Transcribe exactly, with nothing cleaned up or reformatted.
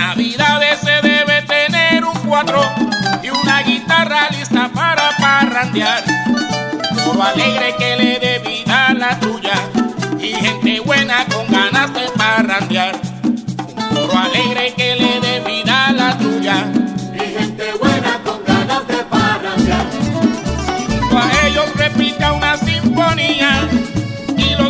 Navidades se debe tener un cuatro y una guitarra lista para parrandear. Coro alegre que le dé vida a la tuya y gente buena con ganas de parrandear. Un coro alegre que